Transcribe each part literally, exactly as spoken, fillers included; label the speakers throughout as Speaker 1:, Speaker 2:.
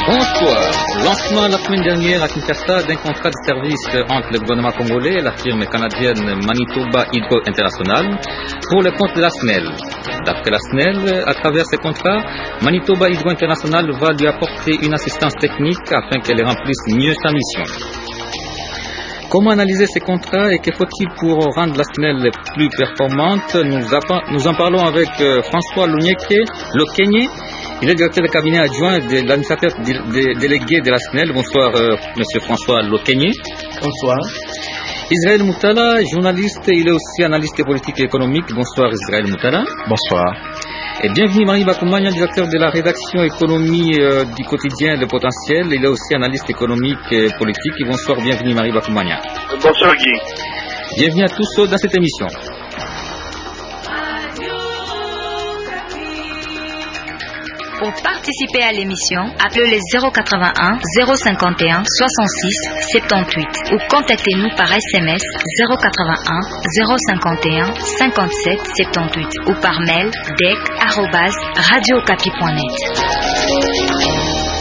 Speaker 1: Bonsoir. Lancement la semaine dernière à Kinshasa d'un contrat de service entre le gouvernement congolais et la firme canadienne Manitoba Hydro International pour le compte de la S N E L. D'après la S N E L, à travers ce contrat, Manitoba Hydro International va lui apporter une assistance technique afin qu'elle remplisse mieux sa mission. Comment analyser ces contrats et que faut-il pour rendre la S N E L plus performante? Nous, nous en parlons avec euh, François Lokenye. Il est directeur de cabinet adjoint de l'administrateur délégué de la S N E L. Bonsoir, euh, monsieur François Lokenye.
Speaker 2: Bonsoir.
Speaker 1: Israël Moutala, journaliste, il est aussi analyste politique et économique. Bonsoir, Israël Moutala.
Speaker 3: Bonsoir.
Speaker 1: Et bienvenue Marie Bakoumania, directeur de la rédaction économie euh, du quotidien Le Potentiel. Il est aussi analyste économique et politique. Et bonsoir, bienvenue Marie Bakoumania.
Speaker 4: Bonsoir Guy.
Speaker 1: Bienvenue à tous dans cette émission.
Speaker 5: Pour participer à l'émission, appelez les zéro quatre-vingt-un, zéro cinquante et un, soixante-six, soixante-dix-huit ou contactez-nous par S M S zéro quatre-vingt-un, zéro cinquante et un, cinquante-sept, soixante-dix-huit ou par mail d e c arobase radio okapi point net.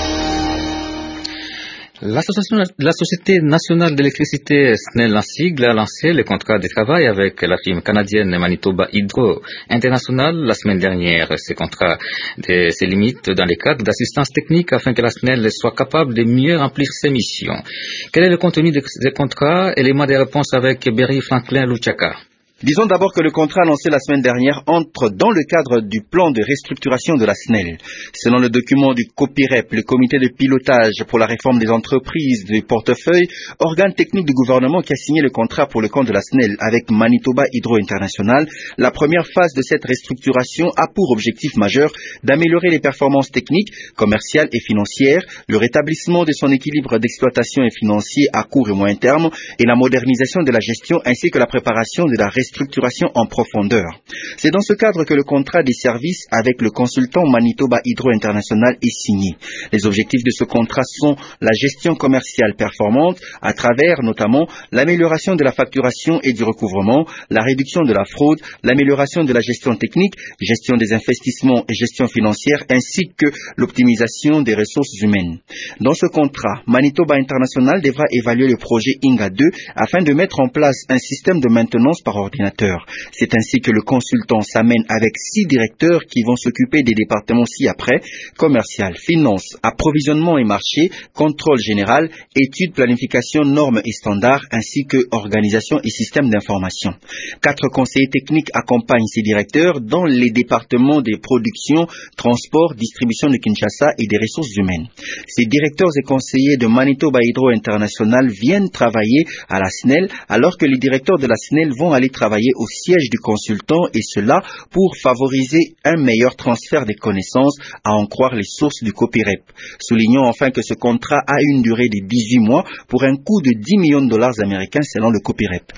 Speaker 1: L'association, la Société nationale d'électricité S N E L en sigle a lancé le contrat de travail avec la firme canadienne Manitoba Hydro International la semaine dernière. Ce contrat de, se limite dans les cadres d'assistance technique afin que la S N E L soit capable de mieux remplir ses missions. Quel est le contenu de ce contrat? Élément de réponse avec Berry Franklin Luchaka.
Speaker 2: Disons d'abord que le contrat annoncé la semaine dernière entre dans le cadre du plan de restructuration de la S N E L. Selon le document du COPIREP, le comité de pilotage pour la réforme des entreprises du portefeuille, organe technique du gouvernement qui a signé le contrat pour le compte de la S N E L avec Manitoba Hydro International, la première phase de cette restructuration a pour objectif majeur d'améliorer les performances techniques, commerciales et financières, le rétablissement de son équilibre d'exploitation et financier à court et moyen terme et la modernisation de la gestion ainsi que la préparation de la restructuration structuration en profondeur. C'est dans ce cadre que le contrat des services avec le consultant Manitoba Hydro International est signé. Les objectifs de ce contrat sont la gestion commerciale performante à travers notamment l'amélioration de la facturation et du recouvrement, la réduction de la fraude, l'amélioration de la gestion technique, gestion des investissements et gestion financière ainsi que l'optimisation des ressources humaines. Dans ce contrat, Manitoba International devra évaluer le projet I N G A deux afin de mettre en place un système de maintenance par ordinateur. C'est ainsi que le consultant s'amène avec six directeurs qui vont s'occuper des départements ci-après, commercial, finance, approvisionnement et marché, contrôle général, études, planification, normes et standards, ainsi que organisation et système d'information. Quatre conseillers techniques accompagnent ces directeurs dans les départements des productions, transport, distribution de Kinshasa et des ressources humaines. Ces directeurs et conseillers de Manitoba Hydro International viennent travailler à la S N E L alors que les directeurs de la S N E L vont aller travailler au siège du consultant et cela pour favoriser un meilleur transfert des connaissances à en croire les sources du COPIREP. Soulignons enfin que ce contrat a une durée de dix-huit mois pour un coût de dix millions de dollars américains selon le COPIREP.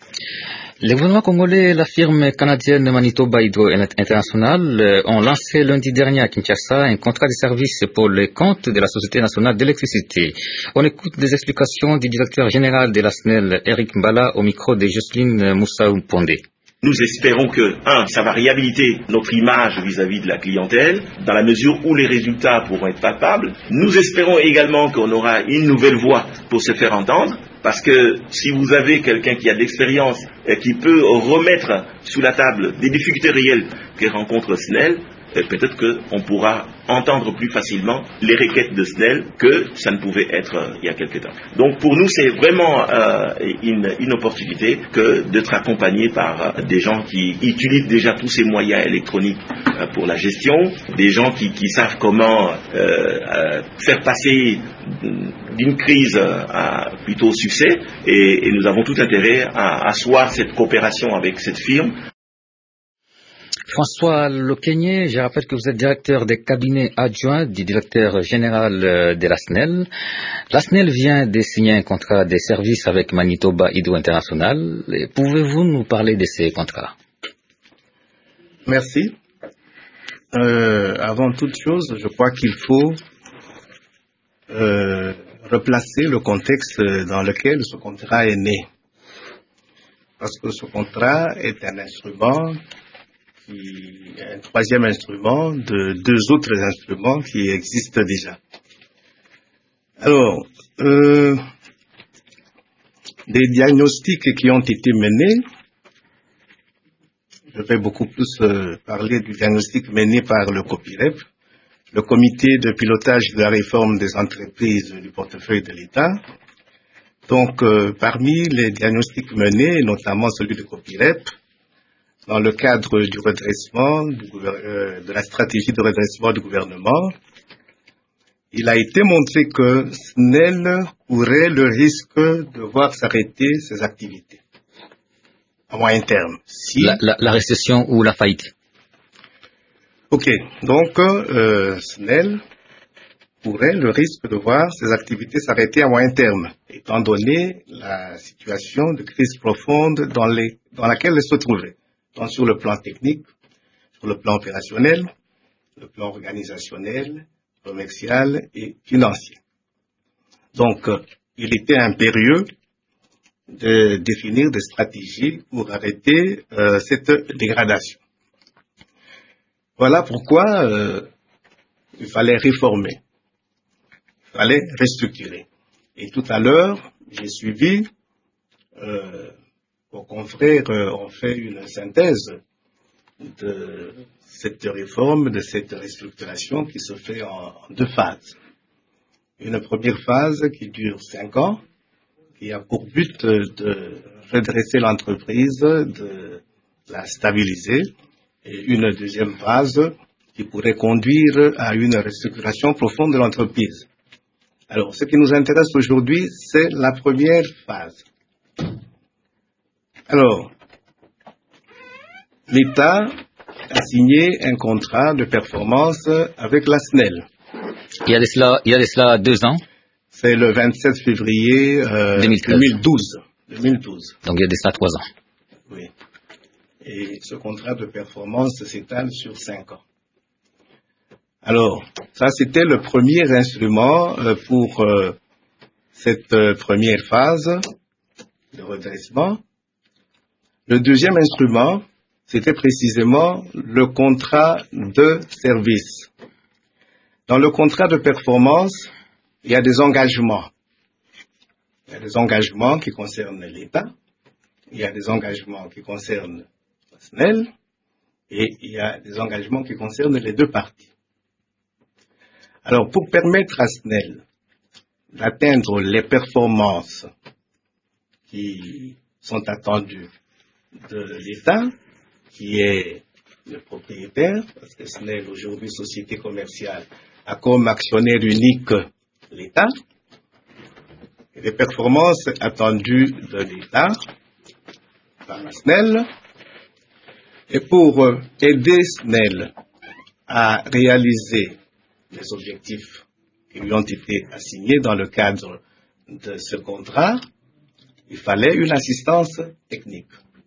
Speaker 1: Le gouvernement congolais et la firme canadienne Manitoba Hydro International ont lancé lundi dernier à Kinshasa un contrat de service pour le compte de la Société nationale d'électricité. On écoute des explications du directeur général de la S N E L, Eric Mbala, au micro de Jocelyne Moussaou Pondé.
Speaker 6: Nous espérons que, un, ça va réhabiliter notre image vis-à-vis de la clientèle, dans la mesure où les résultats pourront être palpables. Nous espérons également qu'on aura une nouvelle voix pour se faire entendre, parce que si vous avez quelqu'un qui a de l'expérience et qui peut remettre sous la table des difficultés réelles que rencontre S N E L, peut-être qu'on pourra entendre plus facilement les requêtes de S N E L que ça ne pouvait être euh, il y a quelque temps. Donc pour nous, c'est vraiment euh, une, une opportunité que d'être accompagné par euh, des gens qui utilisent déjà tous ces moyens électroniques euh, pour la gestion, des gens qui, qui savent comment euh, euh, faire passer d'une crise à plutôt au succès et, et nous avons tout intérêt à asseoir cette coopération avec cette firme.
Speaker 1: François Lokenye, je rappelle que vous êtes directeur des cabinets adjoints du directeur général de la S N E L. La S N E L vient de signer un contrat de service avec Manitoba Hydro International. Pouvez-vous nous parler de ces contrats?
Speaker 3: Merci. Euh, avant toute chose, je crois qu'il faut euh, replacer le contexte dans lequel ce contrat est né. Parce que ce contrat est un instrument qui est un troisième instrument de deux autres instruments qui existent déjà. Alors, euh, des diagnostics qui ont été menés, je vais beaucoup plus euh, parler du diagnostic mené par le COPIREP, le comité de pilotage de la réforme des entreprises du portefeuille de l'État. Donc, euh, parmi les diagnostics menés, notamment celui de COPIREP, dans le cadre du redressement, du euh, de la stratégie de redressement du gouvernement, il a été montré que S N E L courait le risque de voir s'arrêter ses activités à moyen terme. Si...
Speaker 1: La, la, la récession ou la faillite.
Speaker 3: Ok, donc euh, S N E L courait le risque de voir ses activités s'arrêter à moyen terme, étant donné la situation de crise profonde dans, les, dans laquelle elle se trouvait, tant sur le plan technique, sur le plan opérationnel, le plan organisationnel, commercial et financier. Donc, euh, il était impérieux de définir des stratégies pour arrêter euh, cette dégradation. Voilà pourquoi euh, il fallait réformer, il fallait restructurer. Et tout à l'heure, j'ai suivi, euh, vos confrères euh, ont fait une synthèse de cette réforme, de cette restructuration qui se fait en deux phases. Une première phase qui dure cinq ans, qui a pour but de redresser l'entreprise, de la stabiliser, et une deuxième phase qui pourrait conduire à une restructuration profonde de l'entreprise. Alors, ce qui nous intéresse aujourd'hui, c'est la première phase. Alors, l'État a signé un contrat de performance avec la S N E L.
Speaker 1: Il y a de cela, il y a de cela deux ans.
Speaker 3: C'est le vingt-sept février euh, deux mille douze. deux mille douze.
Speaker 1: Donc il y a de cela trois ans.
Speaker 3: Oui. Et ce contrat de performance s'étale sur cinq ans. Alors, ça c'était le premier instrument euh, pour euh, cette euh, première phase de redressement. Le deuxième instrument, c'était précisément le contrat de service. Dans le contrat de performance, il y a des engagements. Il y a des engagements qui concernent l'État, il y a des engagements qui concernent la S N E L, et il y a des engagements qui concernent les deux parties. Alors, pour permettre à S N E L d'atteindre les performances qui sont attendues de l'État, qui est le propriétaire, parce que S N E L aujourd'hui, société commerciale, a comme actionnaire unique l'État, et les performances attendues de l'État par la S N E L, et pour aider S N E L à réaliser les objectifs qui lui ont été assignés dans le cadre de ce contrat, il fallait une assistance technique.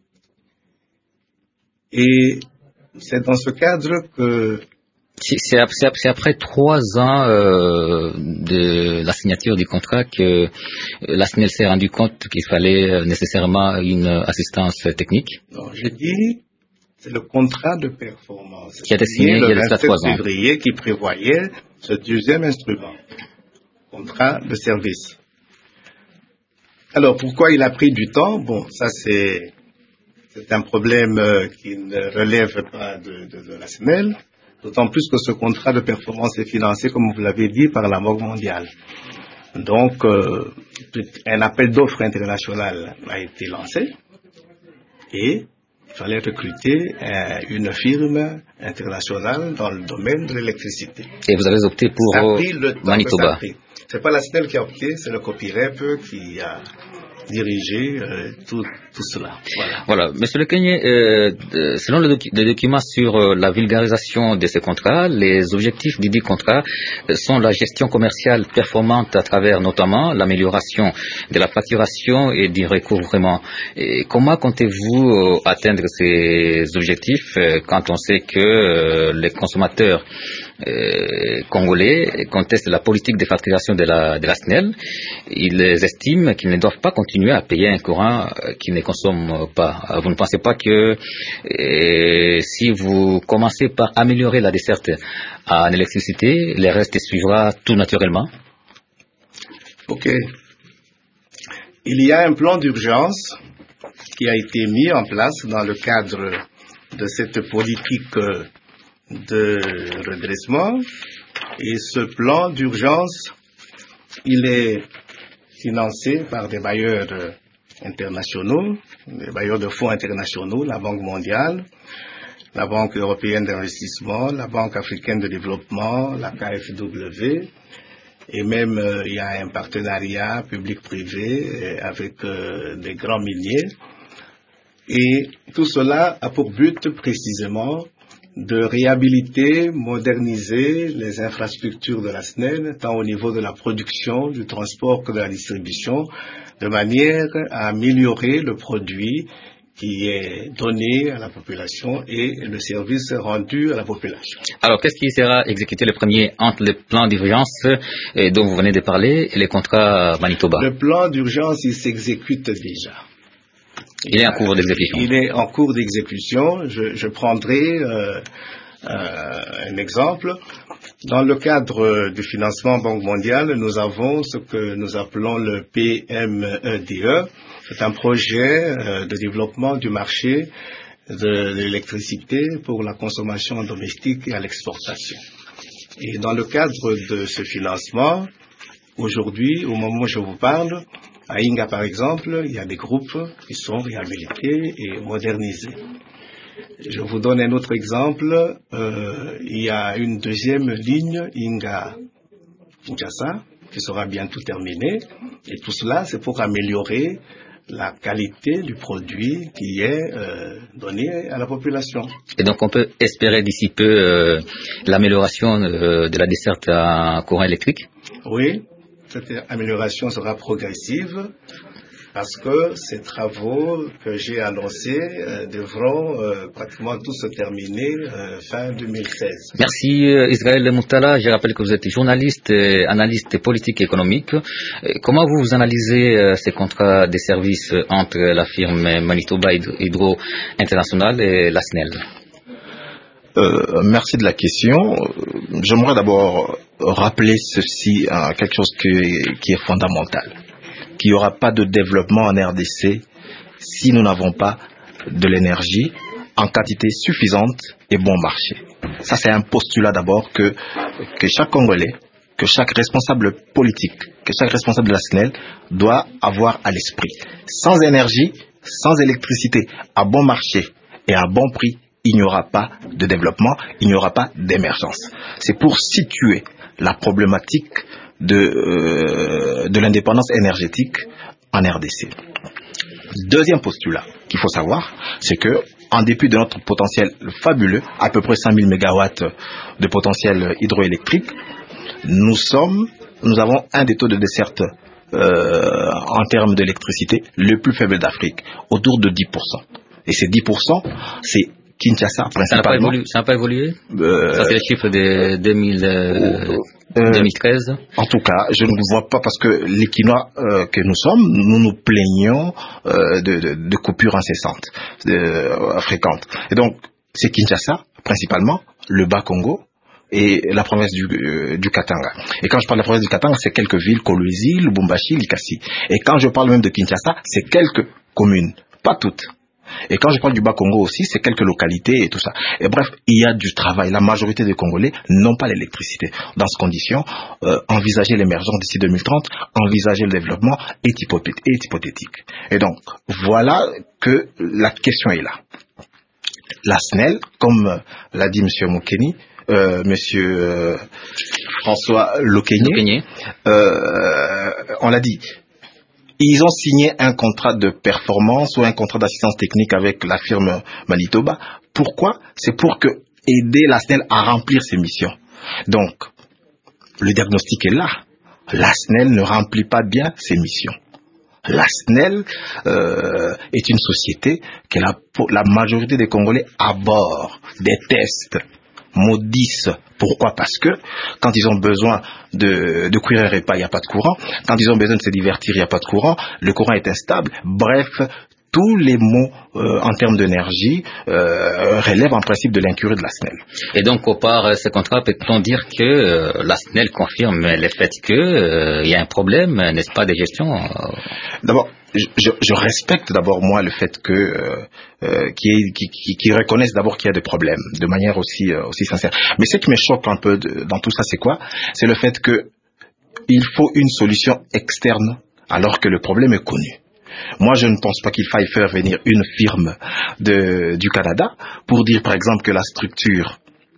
Speaker 3: Et c'est dans ce cadre que...
Speaker 1: C'est après trois ans euh, de la signature du contrat que la S N E L s'est rendu compte qu'il fallait nécessairement une assistance technique.
Speaker 3: Non, je dis, c'est le contrat de performance
Speaker 1: qui a été signé il y a de trois ans.
Speaker 3: Février qui prévoyait ce deuxième instrument, contrat de service. Alors, pourquoi il a pris du temps? Bon, ça c'est... C'est un problème qui ne relève pas de, de, de la S N E L, d'autant plus que ce contrat de performance est financé, comme vous l'avez dit, par la Banque mondiale. Donc, euh, un appel d'offres international a été lancé et il fallait recruter euh, une firme internationale dans le domaine de l'électricité.
Speaker 1: Et vous avez opté pour
Speaker 3: ça a pris le temps
Speaker 1: Manitoba.
Speaker 3: C'est pas la S N E L qui a opté, c'est le COPIREP qui a diriger euh, tout, tout cela. Voilà.
Speaker 1: Voilà. Monsieur Le Kenyé, euh, selon le docu les documents sur euh, la vulgarisation de ces contrats, les objectifs du dit contrat euh, sont la gestion commerciale performante à travers notamment l'amélioration de la facturation et du recouvrement. Et comment comptez-vous euh, atteindre ces objectifs euh, quand on sait que euh, les consommateurs euh, congolais contestent la politique de facturation de la, de la S N E L? Ils estiment qu'ils ne doivent pas continuer à payer un courant qu'ils ne consomment pas. Vous ne pensez pas que euh, si vous commencez par améliorer la desserte en électricité, le reste suivra tout naturellement?
Speaker 3: Ok. Il y a un plan d'urgence qui a été mis en place dans le cadre de cette politique de redressement. Et ce plan d'urgence, il est financé par des bailleurs internationaux, des bailleurs de fonds internationaux, la Banque mondiale, la Banque européenne d'investissement, la Banque africaine de développement, la K F W, et même euh, il y a un partenariat public-privé euh, avec euh, des grands miniers. Et tout cela a pour but précisément de réhabiliter, moderniser les infrastructures de la S N E L, tant au niveau de la production, du transport que de la distribution, de manière à améliorer le produit qui est donné à la population et le service rendu à la population.
Speaker 1: Alors, qu'est-ce qui sera exécuté le premier entre le plan d'urgence euh, dont vous venez de parler et les contrats Manitoba?
Speaker 3: Le plan d'urgence, il s'exécute déjà.
Speaker 1: Il est en cours d'exécution.
Speaker 3: Il est en cours d'exécution. Je, je prendrai euh, euh, un exemple. Dans le cadre du financement Banque mondiale, nous avons ce que nous appelons le P M E D E. C'est un projet euh, de développement du marché de, de l'électricité pour la consommation domestique et à l'exportation. Et dans le cadre de ce financement, aujourd'hui, au moment où je vous parle, à Inga, par exemple, il y a des groupes qui sont réhabilités et modernisés. Je vous donne un autre exemple. Euh, il y a une deuxième ligne, Inga-Kinshasa, qui sera bientôt terminée. Et tout cela, c'est pour améliorer la qualité du produit qui est euh, donné à la population.
Speaker 1: Et donc, on peut espérer d'ici peu euh, l'amélioration euh, de la desserte à courant électrique?
Speaker 3: Oui. Cette amélioration sera progressive parce que ces travaux que j'ai annoncés euh, devront euh, pratiquement tous se terminer euh, fin deux mille seize.
Speaker 1: Merci euh, Israël Moutala. Je rappelle que vous êtes journaliste, et analyste politique et économique. Et comment vous, vous analysez euh, ces contrats de services entre la firme Manitoba Hydro International et la S N E L?
Speaker 4: Euh, merci de la question. J'aimerais d'abord rappeler ceci, hein, quelque chose que, qui est fondamental. Qu'il n'y aura pas de développement en R D C si nous n'avons pas de l'énergie en quantité suffisante et bon marché. Ça, c'est un postulat d'abord que, que chaque Congolais, que chaque responsable politique, que chaque responsable de la S N E L doit avoir à l'esprit. Sans énergie, sans électricité, à bon marché et à bon prix, il n'y aura pas de développement, il n'y aura pas d'émergence. C'est pour situer la problématique de, euh, de l'indépendance énergétique en R D C. Deuxième postulat qu'il faut savoir, c'est que, en dépit de notre potentiel fabuleux, à peu près cinq mille mégawatts de potentiel hydroélectrique, nous sommes, nous avons un des taux de desserte euh, en termes d'électricité le plus faible d'Afrique, autour de dix pour cent. Et ces dix pour cent, c'est Kinshasa principalement.
Speaker 1: Ça n'a pas évolué?
Speaker 4: euh,
Speaker 1: Ça, c'est le chiffre de deux mille, euh, euh, deux mille treize.
Speaker 4: En tout cas, je ne vous vois pas parce que les Quinois euh, que nous sommes, nous nous plaignons euh, de, de, de coupures incessantes, de, euh, fréquentes. Et donc, c'est Kinshasa principalement, le Bas-Congo et la province du, euh, du Katanga. Et quand je parle de la province du Katanga, c'est quelques villes, Kolwezi, Lubumbashi, Likasi. Et quand je parle même de Kinshasa, c'est quelques communes, pas toutes. Et quand je parle du Bas-Congo aussi, c'est quelques localités et tout ça. Et bref, il y a du travail. La majorité des Congolais n'ont pas l'électricité. Dans ces conditions, euh, envisager l'émergence d'ici deux mille trente, envisager le développement est hypothétique. Et donc, voilà que la question est là. La S N E L, comme l'a dit M. Moukeni, euh, M. Euh, François Lokeigné, euh, on l'a dit, ils ont signé un contrat de performance ou un contrat d'assistance technique avec la firme Manitoba. Pourquoi? C'est pour que aider la S N E L à remplir ses missions. Donc, le diagnostic est là. La S N E L ne remplit pas bien ses missions. La S N E L euh, est une société que la, la majorité des Congolais abhorrent, détestent, maudissent. Pourquoi? Parce que quand ils ont besoin de, de cuire un repas, il n'y a pas de courant. Quand ils ont besoin de se divertir, il n'y a pas de courant. Le courant est instable. Bref, tous les maux euh, en termes d'énergie euh, relèvent en principe de l'incurie de la S N E L.
Speaker 1: Et donc, au par euh, ce contrat, peut-on dire que euh, la S N E L confirme le fait qu'il euh, y a un problème, n'est-ce pas, de gestion euh...
Speaker 4: D'abord, je, je, je respecte d'abord moi le fait que euh, euh, qu'ils qui, qui, qui reconnaissent d'abord qu'il y a des problèmes de manière aussi euh, aussi sincère. Mais ce qui me choque un peu de, dans tout ça, c'est quoi? C'est le fait que il faut une solution externe alors que le problème est connu. Moi, je ne pense pas qu'il faille faire venir une firme de, du Canada pour dire, par exemple, que la structure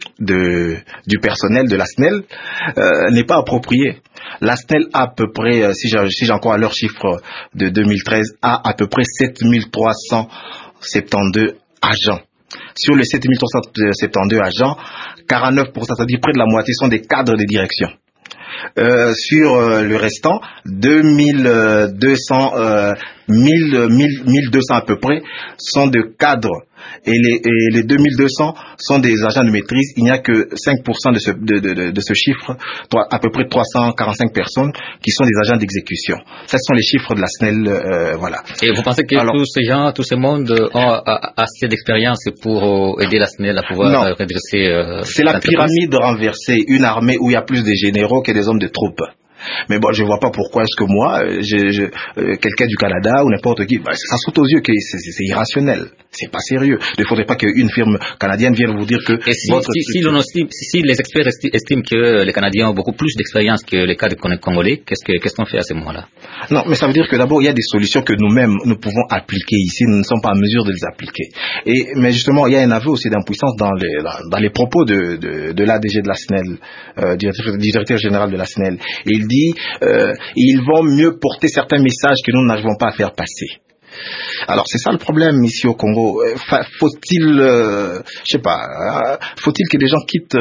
Speaker 4: de, du personnel de la S N E L euh, n'est pas appropriée. La S N E L a à peu près, si j'ai, si j'ai encore à leur chiffre de deux mille treize, a à peu près sept mille trois cent soixante-douze agents. Sur les sept mille trois cent soixante-douze agents, quarante-neuf pour cent, c'est-à-dire près de la moitié, sont des cadres de direction. Euh, sur euh, le restant, deux mille deux cents, euh, mille, mille, mille deux cents à peu près sont de cadres et les, et les deux mille deux cents sont des agents de maîtrise. Il n'y a que cinq pour cent de ce, de, de, de, de ce chiffre, à peu près trois cent quarante-cinq personnes qui sont des agents d'exécution. Ce sont les chiffres de la S N E L, euh, voilà.
Speaker 1: Et vous pensez que Alors, tous ces gens, tout ce monde ont assez d'expérience pour aider la S N E L à pouvoir non, redresser euh,
Speaker 4: c'est la pyramide renversée, une armée où il y a plus de généraux que des hommes de troupes. Mais bon, je vois pas pourquoi est-ce que moi, je, je, euh, quelqu'un du Canada ou n'importe qui, bah, ça saute aux yeux que c'est, c'est, c'est irrationnel, c'est pas sérieux. Il ne faudrait pas qu'une firme canadienne vienne vous dire que...
Speaker 1: Et si, votre si, si, l'on estime, si les experts estiment que les Canadiens ont beaucoup plus d'expérience que les cadres congolais, qu'est-ce, que, qu'est-ce qu'on fait à ce moment-là?
Speaker 4: Non, mais ça veut dire que d'abord, il y a des solutions que nous-mêmes, nous pouvons appliquer ici, nous ne sommes pas en mesure de les appliquer. Et, mais justement, il y a un aveu aussi d'impuissance dans les, dans, dans les propos de, de, de l'A D G de la S N E L, euh, directeur, directeur général de la S N E L. Il dit Euh, ils vont mieux porter certains messages que nous n'arrivons pas à faire passer. Alors c'est ça le problème ici au Congo. Faut-il, euh, je sais pas, euh, faut-il que des gens quittent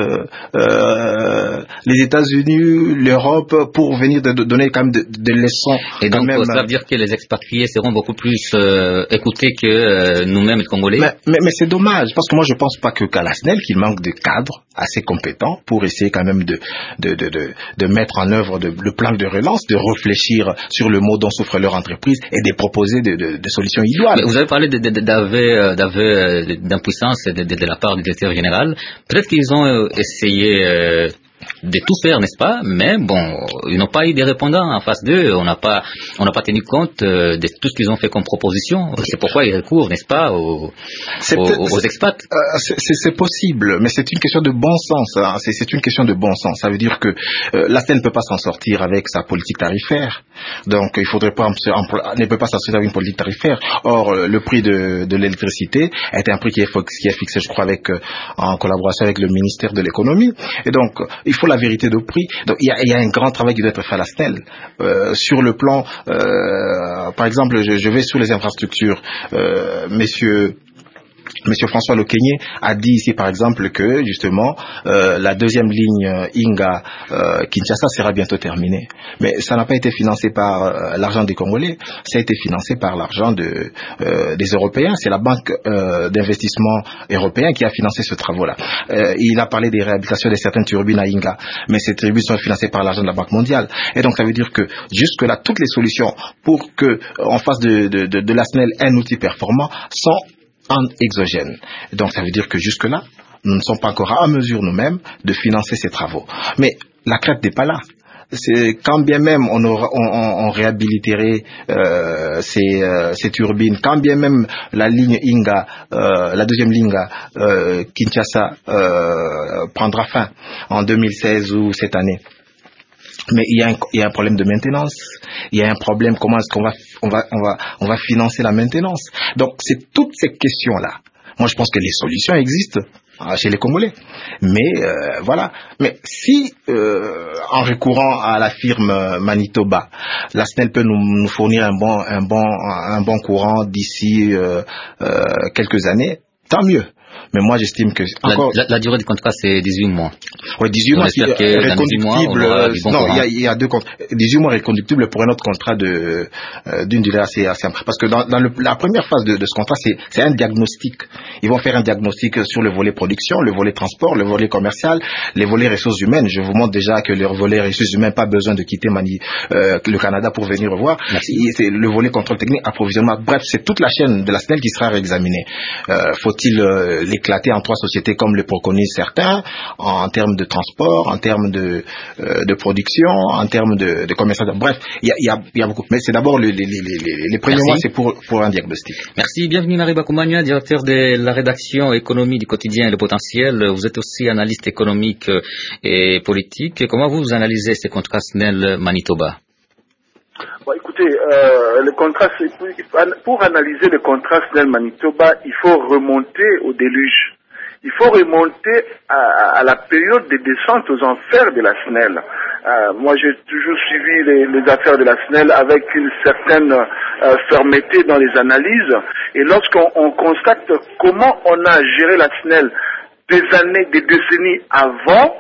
Speaker 4: euh, les États-Unis, l'Europe pour venir de, de donner quand même des de leçons.
Speaker 1: Et donc
Speaker 4: même,
Speaker 1: ça veut dire que les expatriés seront beaucoup plus euh, écoutés que euh, nous-mêmes les Congolais.
Speaker 4: Mais, mais, mais c'est dommage parce que moi je pense pas que qu'à la S N E L qu'il manque de cadres assez compétents pour essayer quand même de de de de, de mettre en œuvre de, le plan de relance, de réfléchir sur le mot dont souffre leur entreprise et de proposer de, de, de solutions idoines.
Speaker 1: Mais vous avez parlé d'aveu d'impuissance de, de, de la part du directeur général. Peut-être qu'ils ont essayé euh, de tout faire, n'est-ce pas? Mais bon, ils n'ont pas eu des répondants en face d'eux. On n'a pas, on n'a pas tenu compte euh, de tout ce qu'ils ont fait comme proposition. C'est pourquoi ils recourent, n'est-ce pas, aux, aux, aux expats.
Speaker 4: Euh, c'est, c'est possible, mais c'est une question de bon sens. Hein. C'est, c'est une question de bon sens. Ça veut dire que euh, la S N E L ne peut pas s'en sortir avec sa politique tarifaire. Donc, il faudrait pas, ne peut pas s'en sortir avec une politique tarifaire. Or, le prix de, de l'électricité est un prix qui est, qui est fixé, je crois, avec, euh, en collaboration avec le ministère de l'économie. Et donc, il faut la vérité de prix. Donc il y a, il y a un grand travail qui doit être fait à la S N E L. Euh, sur le plan, euh, par exemple, je, je vais sur les infrastructures. Euh, messieurs Monsieur François Loquegné a dit ici, par exemple, que justement euh, la deuxième ligne euh, Inga euh, Kinshasa sera bientôt terminée. Mais ça n'a pas été financé par euh, l'argent des Congolais, ça a été financé par l'argent de, euh, des Européens. C'est la banque euh, d'investissement européen qui a financé ce travaux-là. Euh, il a parlé des réhabilitations de certaines turbines à Inga, mais ces turbines sont financées par l'argent de la Banque mondiale. Et donc ça veut dire que jusque-là, toutes les solutions pour qu'on fasse de, de, de, de la S N E L un outil performant sont en exogène. Donc ça veut dire que jusque-là, nous ne sommes pas encore en mesure nous-mêmes de financer ces travaux. Mais la crête n'est pas là. C'est, quand bien même on, aura, on, on, on réhabiliterait euh, ces, euh, ces turbines, quand bien même la ligne Inga, euh, la deuxième ligne euh, Kinshasa euh, prendra fin en deux mille seize ou cette année. Mais il y, a un, il y a un problème de maintenance. Il y a un problème, comment est-ce qu'on va, on va, on va, on va financer la maintenance. Donc, c'est toutes ces questions-là. Moi, je pense que les solutions existent chez les Congolais. Mais, euh, voilà. Mais si, euh, en recourant à la firme Manitoba, la S N E L peut nous, nous fournir un bon, un bon, un bon courant d'ici, euh, euh, quelques années, tant mieux. Mais moi, j'estime que encore
Speaker 1: la, la, la durée du contrat c'est dix-huit mois.
Speaker 4: Ouais, dix-huit mois, c'est reconductible. Non, il y a, il y a deux contrats. dix-huit mois reconductible pour un autre contrat de euh, d'une durée assez assez importante. Parce que dans, dans le, la première phase de, de ce contrat, c'est c'est un diagnostic. Ils vont faire un diagnostic sur le volet production, le volet transport, le volet commercial, les volets ressources humaines. Je vous montre déjà que le volet ressources humaines, pas besoin de quitter Mani, euh, le Canada pour venir voir. C'est le volet contrôle technique, approvisionnement. Bref, c'est toute la chaîne de la S N E L qui sera réexaminée. Euh, faut-il euh, l'éclater en trois sociétés comme le préconisent certains, en, en termes de transport, en termes de, euh, de production, en termes de, de commerce. Bref, il y a, y, a, y a beaucoup. Mais c'est d'abord le, les, les, les, les premiers mois, c'est pour, pour un diagnostic.
Speaker 1: Merci. Bienvenue Mariba Koumania, directeur de la rédaction économie du quotidien et le potentiel. Vous êtes aussi analyste économique et politique. Comment vous analysez ces contrats S N E L Manitoba?
Speaker 7: Bon, écoutez, euh, le contrat, pour analyser le contrat S N E L Manitoba, il faut remonter au déluge. Il faut remonter à, à la période des descentes aux enfers de la S N E L. Euh, moi, j'ai toujours suivi les, les affaires de la S N E L avec une certaine euh, fermeté dans les analyses. Et lorsqu'on on constate comment on a géré la S N E L des années, des décennies avant,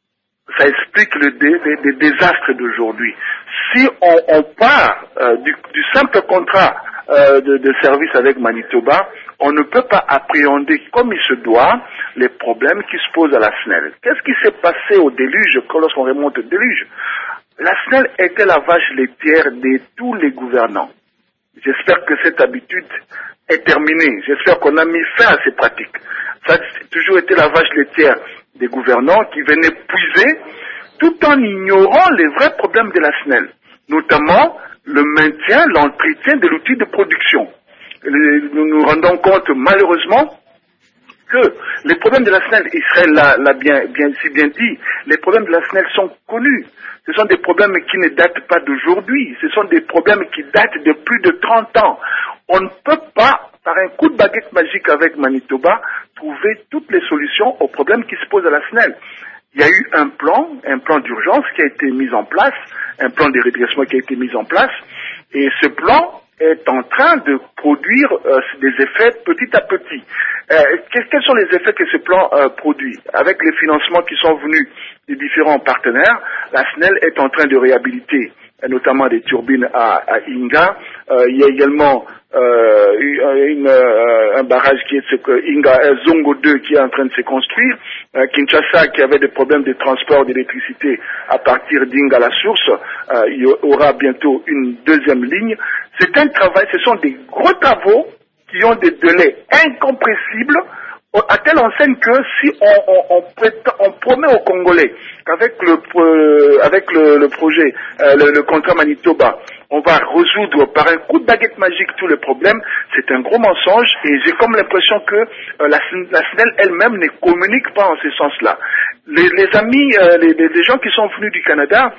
Speaker 7: ça explique le dé, les, les désastres d'aujourd'hui. Si on, on part euh, du, du simple contrat euh, de, de service avec Manitoba, on ne peut pas appréhender comme il se doit les problèmes qui se posent à la S N E L. Qu'est-ce qui s'est passé au déluge, lorsqu'on remonte au déluge? La S N E L était la vache laitière de tous les gouvernants. J'espère que cette habitude est terminée. J'espère qu'on a mis fin à ces pratiques. Ça a toujours été la vache laitière des gouvernants qui venaient puiser tout en ignorant les vrais problèmes de la S N E L, notamment le maintien, l'entretien de l'outil de production. Nous nous rendons compte malheureusement que les problèmes de la S N E L, Israël l'a, l'a bien, bien, si bien dit, les problèmes de la S N E L sont connus. Ce sont des problèmes qui ne datent pas d'aujourd'hui, ce sont des problèmes qui datent de plus de trente ans. On ne peut pas, par un coup de baguette magique avec Manitoba, trouver toutes les solutions aux problèmes qui se posent à la S N E L. Il y a eu un plan, un plan d'urgence qui a été mis en place, un plan de redressement qui a été mis en place, et ce plan est en train de produire euh, des effets petit à petit. Euh, quels sont les effets que ce plan euh, produit? Avec les financements qui sont venus des différents partenaires, la S N E L est en train de réhabiliter notamment des turbines à, à Inga. Euh, il y a également euh, une, euh, un barrage qui est ce que Inga euh, Zongo deux qui est en train de se construire. Euh, Kinshasa qui avait des problèmes de transport d'électricité à partir d'Inga la source. Euh, il y aura bientôt une deuxième ligne. C'est un travail, ce sont des gros travaux qui ont des délais incompressibles, à telle enseigne que si on, on, on, prétend, on promet aux Congolais qu'avec le, euh, avec le, le projet, euh, le, le contrat Manitoba, on va résoudre par un coup de baguette magique tous les problèmes, c'est un gros mensonge et j'ai comme l'impression que euh, la, la S N E L elle-même ne communique pas en ce sens-là. Les, les amis, euh, les, les gens qui sont venus du Canada,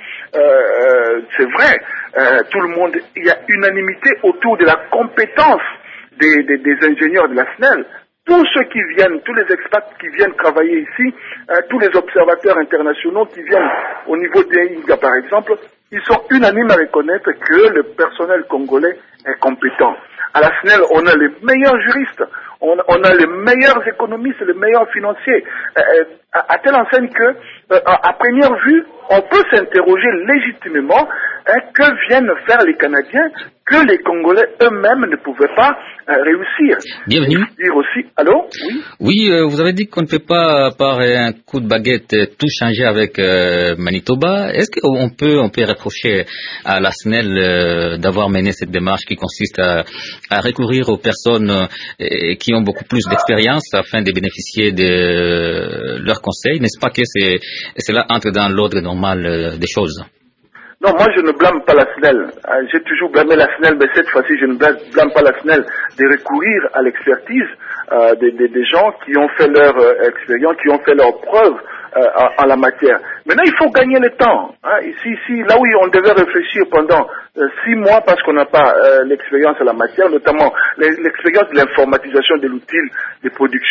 Speaker 7: euh, c'est vrai, euh, tout le monde, il y a unanimité autour de la compétence des, des, des ingénieurs de la S N E L. Tous ceux qui viennent, tous les experts qui viennent travailler ici, hein, tous les observateurs internationaux qui viennent au niveau des I N G A par exemple, ils sont unanimes à reconnaître que le personnel congolais est compétent. À la S N E L, on a les meilleurs juristes, on, on a les meilleurs économistes, les meilleurs financiers, euh, à, à telle enseigne que, euh, à, à première vue, on peut s'interroger légitimement hein, que viennent faire les Canadiens que les Congolais eux-mêmes ne pouvaient pas euh, réussir.
Speaker 1: Bienvenue.
Speaker 7: Dire aussi, allô? Oui.
Speaker 1: Oui, euh, vous avez dit qu'on ne peut pas par un coup de baguette tout changer avec euh, Manitoba. Est-ce qu'on peut, on peut reprocher à la S N E L euh, d'avoir mené cette démarche qui consiste à, à recourir aux personnes euh, qui ont beaucoup plus d'expérience afin de bénéficier de euh, leurs conseils? N'est-ce pas que c'est, cela entre dans l'ordre normal euh, des choses?
Speaker 7: Non, moi je ne blâme pas la S N E L. J'ai toujours blâmé la S N E L, mais cette fois-ci je ne blâme pas la S N E L de recourir à l'expertise euh, des, des, des gens qui ont fait leur euh, expérience, qui ont fait leur preuve euh, en, en la matière. Maintenant, il faut gagner le temps. Hein. Ici, ici, là où on devait réfléchir pendant euh, six mois parce qu'on n'a pas euh, l'expérience en la matière, notamment l'expérience de l'informatisation de l'outil de production.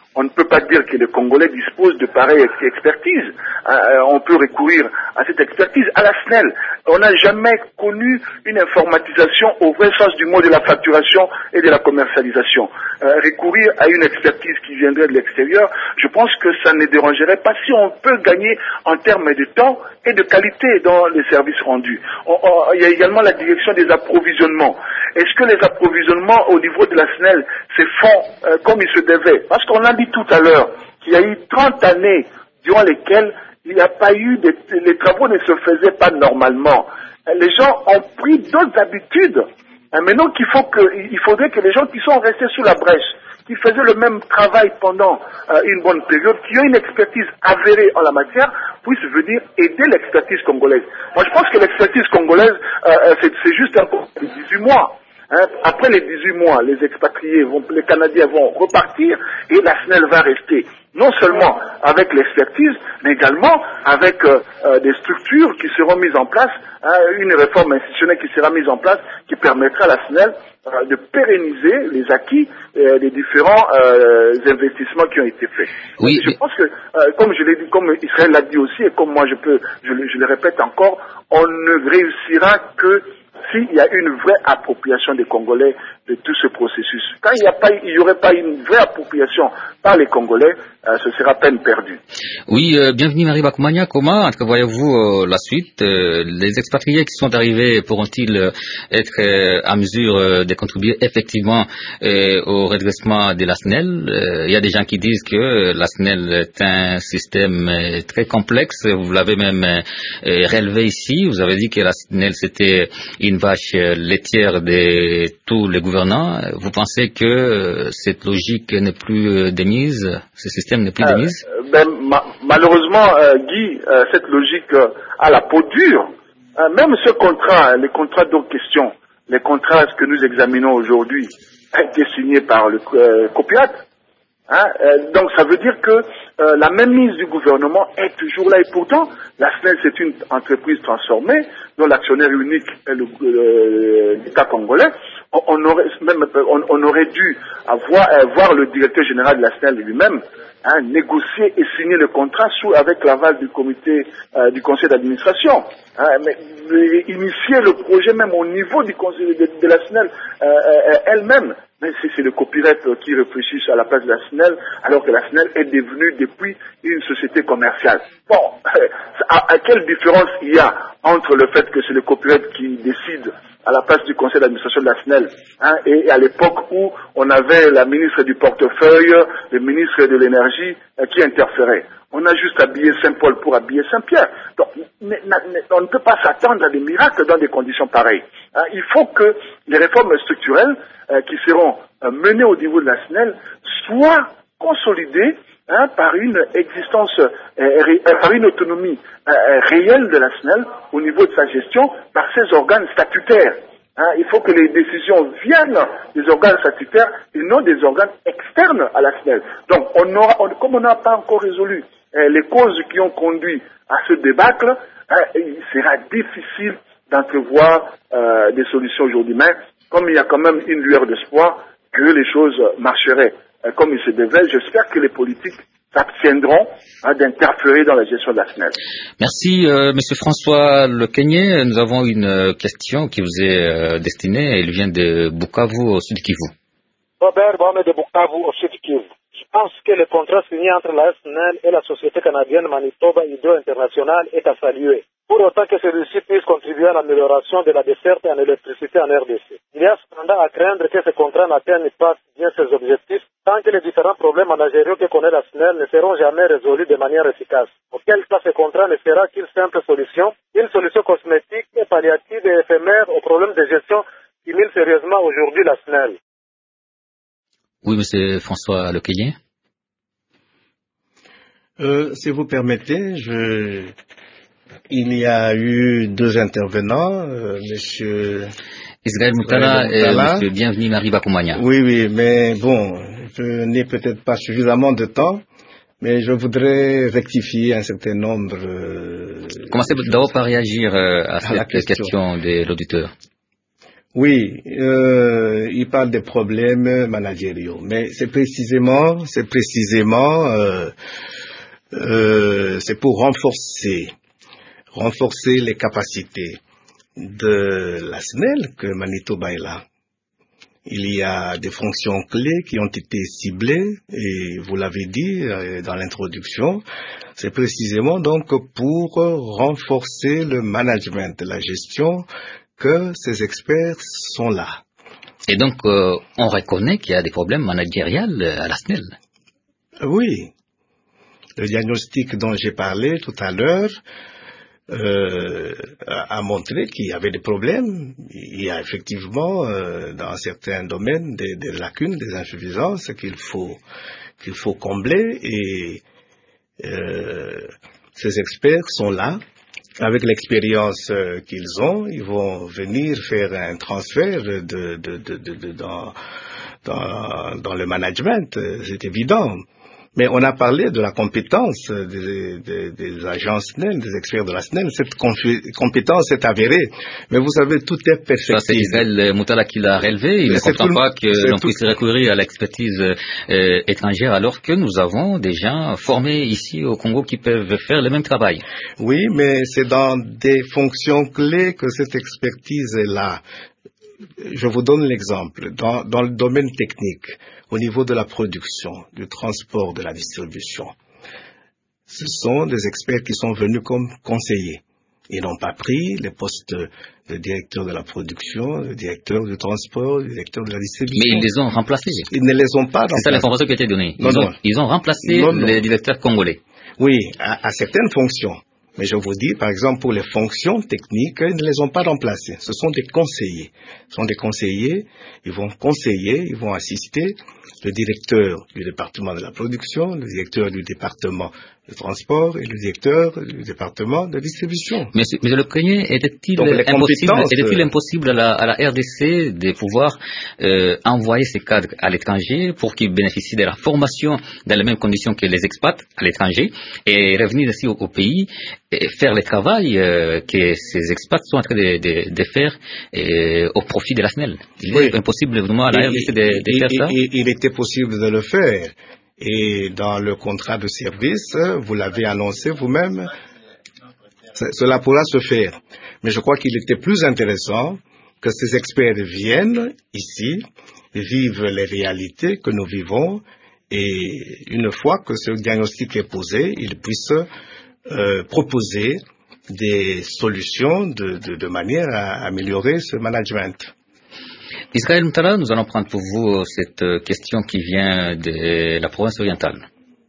Speaker 7: On ne peut pas dire que les Congolais disposent de pareille expertise. Euh, on peut recourir à cette expertise. À la S N E L, on n'a jamais connu une informatisation au vrai sens du mot de la facturation et de la commercialisation. Euh, recourir à une expertise qui viendrait de l'extérieur, je pense que ça ne dérangerait pas si on peut gagner en termes de temps et de qualité dans les services rendus. On, on, il y a également la direction des approvisionnements. Est-ce que les approvisionnements au niveau de la S N E L se font euh, comme il se devait? Parce qu'on a dit tout à l'heure qu'il y a eu trente années durant lesquelles il n'y a pas eu, de, les travaux ne se faisaient pas normalement. Les gens ont pris d'autres habitudes. Maintenant qu'il faut que, il faudrait que les gens qui sont restés sous la brèche, qui faisaient le même travail pendant euh, une bonne période, qui ont une expertise avérée en la matière, puissent venir aider l'expertise congolaise. Moi, je pense que l'expertise congolaise, euh, c'est, c'est juste un peu de dix-huit mois. Hein, après les dix-huit mois, les expatriés, vont, les Canadiens vont repartir et la S N E L va rester. Non seulement avec l'expertise, mais également avec euh, euh, des structures qui seront mises en place, hein, une réforme institutionnelle qui sera mise en place, qui permettra à la S N E L euh, de pérenniser les acquis euh, des différents euh, investissements qui ont été faits.
Speaker 1: Oui,
Speaker 7: je pense que, euh, comme je l'ai dit, comme Israël l'a dit aussi, et comme moi je peux, je, je le répète encore, on ne réussira que s'il y a une vraie appropriation des Congolais de tout ce processus. Quand il n'y a pas, il y aurait pas une vraie appropriation par les Congolais, euh, ce sera peine perdue.
Speaker 1: Oui, euh, bienvenue Marie Bakoumania. Comment entrevoyez-vous euh, la suite? euh, Les expatriés qui sont arrivés pourront-ils euh, être euh, à mesure euh, de contribuer effectivement euh, au redressement de la S N E L? euh, Il y a des gens qui disent que euh, la S N E L est un système euh, très complexe. Vous l'avez même euh, relevé ici. Vous avez dit que la S N E L c'était une vache laitière de tous les gouvernants. Vous pensez que euh, cette logique n'est plus euh, démise, ce système n'est plus
Speaker 7: euh,
Speaker 1: démise?
Speaker 7: ben, ma- Malheureusement, euh, Guy, euh, cette logique euh, a la peau dure. Euh, même ce contrat, les contrats de question, les contrats que nous examinons aujourd'hui, a été signé par le euh, Copiat. Hein, euh, donc ça veut dire que euh, la mainmise du gouvernement est toujours là, et pourtant la S N E L c'est une entreprise transformée dont l'actionnaire unique est le, euh, l'État congolais. On, on aurait même on, on aurait dû avoir euh, voir le directeur général de la S N E L lui-même hein, négocier et signer le contrat sous avec l'aval du comité euh, du conseil d'administration. Hein, mais euh, initier le projet même au niveau du conseil de, de la S N E L euh, euh, elle-même. Mais c'est, c'est le copyright qui réfléchit à la place de la S N E L, alors que la S N E L est devenue depuis une société commerciale. Bon, à, à quelle différence il y a entre le fait que c'est le copyright qui décide à la place du conseil d'administration de la S N E L, hein, et, et à l'époque où on avait la ministre du portefeuille, le ministre de l'énergie euh, qui interférait. On a juste habillé Saint-Paul pour habiller Saint-Pierre. Donc, on ne peut pas s'attendre à des miracles dans des conditions pareilles. Hein, il faut que les réformes structurelles euh, qui seront euh, menées au niveau de la S N E L soient consolidées hein, par une existence, euh, ré, euh, par une autonomie euh, réelle de la S N E L au niveau de sa gestion par ses organes statutaires. Hein, il faut que les décisions viennent des organes statutaires et non des organes externes à la S N E L. Donc, on aura, on, comme on n'a pas encore résolu euh, les causes qui ont conduit à ce débâcle, hein, il sera difficile d'entrevoir euh, des solutions aujourd'hui. Mais comme il y a quand même une lueur d'espoir que les choses marcheraient euh, comme il se devait, j'espère que les politiques s'abstiendront hein, d'interférer dans la gestion de la S N E L.
Speaker 1: Merci, euh, Monsieur François Le Kenyé. Nous avons une question qui vous est euh, destinée. Elle vient de Bukavu, au sud Kivu.
Speaker 8: Robert Mohamed de Bukavu, au sud Kivu. Je pense que le contrat signé entre la S N E L et la société canadienne Manitoba Hydro International est à saluer, pour autant que celui-ci puisse contribuer à l'amélioration de la desserte en électricité en R D C. Il y a cependant à craindre que ce contrat n'atteigne pas bien ses objectifs tant que les différents problèmes managériaux que connaît la S N E L ne seront jamais résolus de manière efficace. Auquel cas ce contrat ne sera qu'une simple solution, une solution cosmétique et palliative et éphémère aux problèmes de gestion qui minent sérieusement aujourd'hui la S N E L.
Speaker 1: Oui, Monsieur François Le Kenyé.
Speaker 3: Euh, si vous permettez, je... il y a eu deux intervenants, euh, Monsieur
Speaker 1: Israël Moutala et Monsieur Bienvenu Marie Bakoumania.
Speaker 3: Oui, oui, mais bon, je n'ai peut-être pas suffisamment de temps, mais je voudrais rectifier un certain nombre. Euh,
Speaker 1: Commencez d'abord par réagir euh, à, à cette question. question de l'auditeur.
Speaker 3: Oui, euh, il parle des problèmes managériaux, mais c'est précisément, c'est précisément, euh, euh, c'est pour renforcer, renforcer les capacités de la S N E L que Manitoba est là. Il y a des fonctions clés qui ont été ciblées et vous l'avez dit euh, dans l'introduction, c'est précisément donc pour renforcer le management, la gestion, que ces experts sont là.
Speaker 1: Et donc, euh, on reconnaît qu'il y a des problèmes managériels à la S N E L.
Speaker 3: Oui. Le diagnostic dont j'ai parlé tout à l'heure euh, a montré qu'il y avait des problèmes. Il y a effectivement, euh, dans certains domaines, des, des lacunes, des insuffisances qu'il faut, qu'il faut combler. Et euh, ces experts sont là. Avec l'expérience euh, qu'ils ont, ils vont venir faire un transfert de, de, de, de, de dans, dans, dans le management, c'est évident. Mais on a parlé de la compétence des, des, des agents S N E L, des experts de la S N E L. Cette compétence est avérée. Mais vous savez, tout est perfectible.
Speaker 1: Ça, c'est Israël Moutala qui l'a relevé. Il ne comprend tout, pas que l'on tout... puisse recourir à l'expertise euh, étrangère alors que nous avons des gens formés ici au Congo qui peuvent faire le même travail.
Speaker 3: Oui, mais c'est dans des fonctions clés que cette expertise est là. Je vous donne l'exemple. Dans, dans le domaine technique, au niveau de la production, du transport, de la distribution, ce sont des experts qui sont venus comme conseillers. Ils n'ont pas pris les postes de directeur de la production, de directeur du transport, de directeur de la distribution.
Speaker 1: Mais ils les ont remplacés.
Speaker 3: Ils ne les ont pas remplacés.
Speaker 1: C'est ça l'information qui a été donnée. Ils, non, ont, non. ils ont remplacé non, non. les directeurs congolais.
Speaker 3: Oui, à, à certaines fonctions. Mais je vous dis, par exemple, pour les fonctions techniques, ils ne les ont pas remplacés. Ce sont des conseillers. Ce sont des conseillers, ils vont conseiller, ils vont assister le directeur du département de la production, le directeur du département de transport et le directeur du département de distribution.
Speaker 1: Mais, mais le premier, était-il impossible, était-il impossible à la, à la R D C de pouvoir euh, envoyer ces cadres à l'étranger pour qu'ils bénéficient de la formation dans les mêmes conditions que les expats à l'étranger et revenir ici au, au pays et faire le travail euh, que ces expats sont en train de, de, de faire euh, au profit de la S N E L. Il oui. est impossible vraiment à la R D C de, de
Speaker 3: il,
Speaker 1: faire
Speaker 3: il,
Speaker 1: ça.
Speaker 3: Il, il était possible de le faire. Et dans le contrat de service, vous l'avez annoncé vous-même, cela pourra se faire. Mais je crois qu'il était plus intéressant que ces experts viennent ici, vivent les réalités que nous vivons, et une fois que ce diagnostic est posé, ils puissent euh, proposer des solutions de, de, de manière à améliorer ce management.
Speaker 1: Israël Moutala, nous allons prendre pour vous cette question qui vient de la province orientale.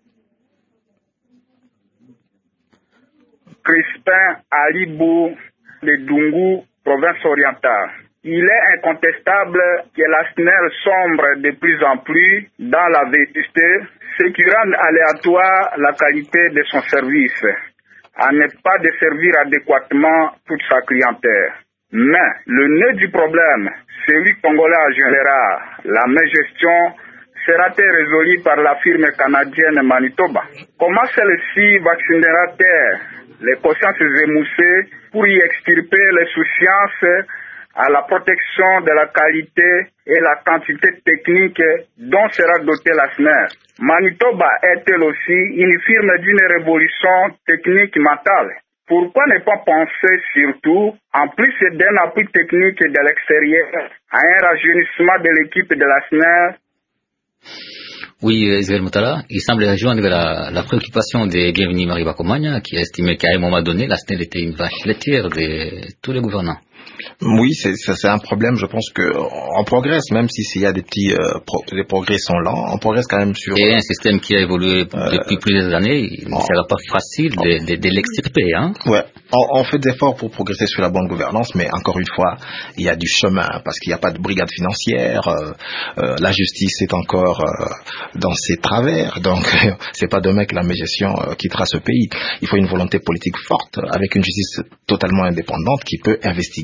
Speaker 9: Crispin Alibou de Dungu, province orientale. Il est incontestable que la S N E L sombre de plus en plus dans la vétusté, ce qui rend aléatoire la qualité de son service, à ne pas desservir adéquatement toute sa clientèle. Mais le nœud du problème, celui congolais en général, la mégestion, sera-t-elle résolue par la firme canadienne Manitoba? Comment celle-ci vaccinera-t-elle les consciences émoussées pour y extirper les souciances à la protection de la qualité et la quantité technique dont sera dotée la S N E L? Manitoba est-elle aussi une firme d'une révolution technique mentale? Pourquoi ne pas penser surtout, en plus d'un appui technique de l'extérieur, à un rajeunissement de l'équipe de la S N E L?
Speaker 1: Oui, Israël Moutala, il semble rejoindre la, la préoccupation de Bienvenue Mariba Komagna, qui a estimé qu'à un moment donné, la S N E L était une vache laitière de tous les gouvernants.
Speaker 4: Oui, c'est, c'est un problème. Je pense que on progresse, même si s'il y a des petits, euh, pro, les progrès sont lents, on progresse quand même sur.
Speaker 1: Et un système qui a évolué euh, depuis plusieurs années, il ne sera pas facile de, de, de l'extirper, hein.
Speaker 4: Ouais. On, on fait des efforts pour progresser sur la bonne gouvernance, mais encore une fois, il y a du chemin parce qu'il n'y a pas de brigade financière. Euh, euh, la justice est encore euh, dans ses travers, donc c'est pas demain que la mégestion euh, quittera ce pays. Il faut une volonté politique forte avec une justice totalement indépendante qui peut investiguer et